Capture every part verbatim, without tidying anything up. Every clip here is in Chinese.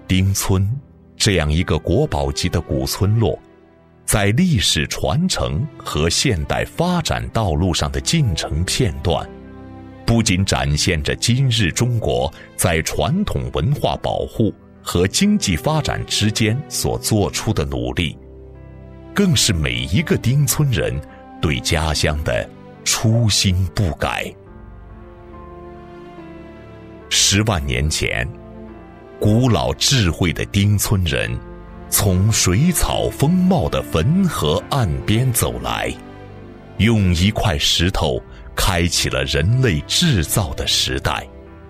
丁村这样一个国宝级的古村落，在历史传承和现代发展道路上的进程片段，不仅展现着今日中国在传统文化保护和经济发展之间所做出的努力，更是每一个丁村人对家乡的初心不改。十万年前，古老智慧的丁村人从水草丰茂的汾河岸边走来，用一块石头开启了人类制造的时代。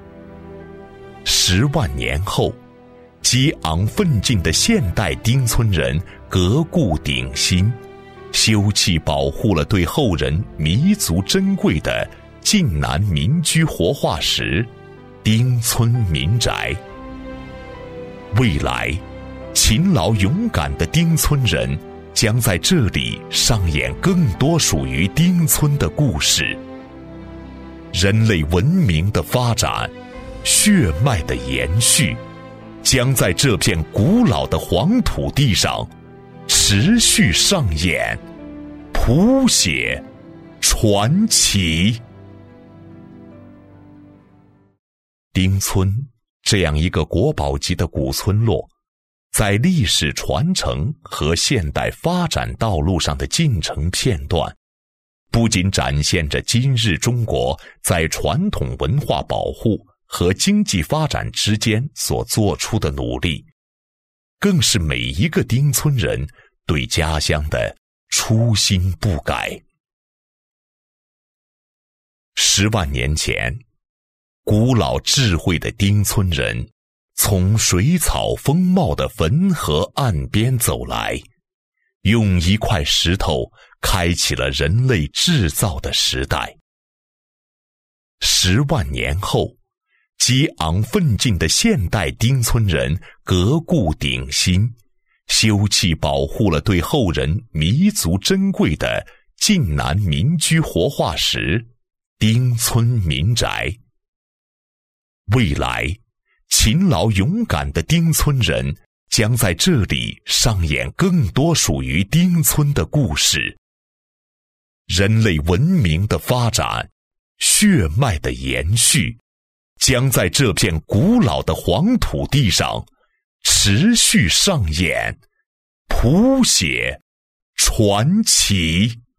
十万年后，激昂奋进的现代丁村人革故鼎新，修葺保护了对后人弥足珍贵的晋南民居活化石丁村民宅。未来，勤劳勇敢的丁村人将在这里上演更多属于丁村的故事。人类文明的发展，血脉的延续，将在这片古老的黄土地上持续上演，谱写传奇。丁村这样一个国宝级的古村落，在历史传承和现代发展道路上的进程片段，不仅展现着今日中国在传统文化保护和经济发展之间所做出的努力，更是每一个丁村人对家乡的初心不改。十万年前，古老智慧的丁村人从水草丰茂的汾河岸边走来，用一块石头开启了人类制造的时代。十万年后，激昂奋进的现代丁村人革故鼎新，修葺保护了对后人弥足珍贵的晋南民居活化石丁村民宅。未来，勤劳勇敢的丁村人将在这里上演更多属于丁村的故事。人类文明的发展，血脉的延续，将在这片古老的黄土地上持续上演，谱写传奇。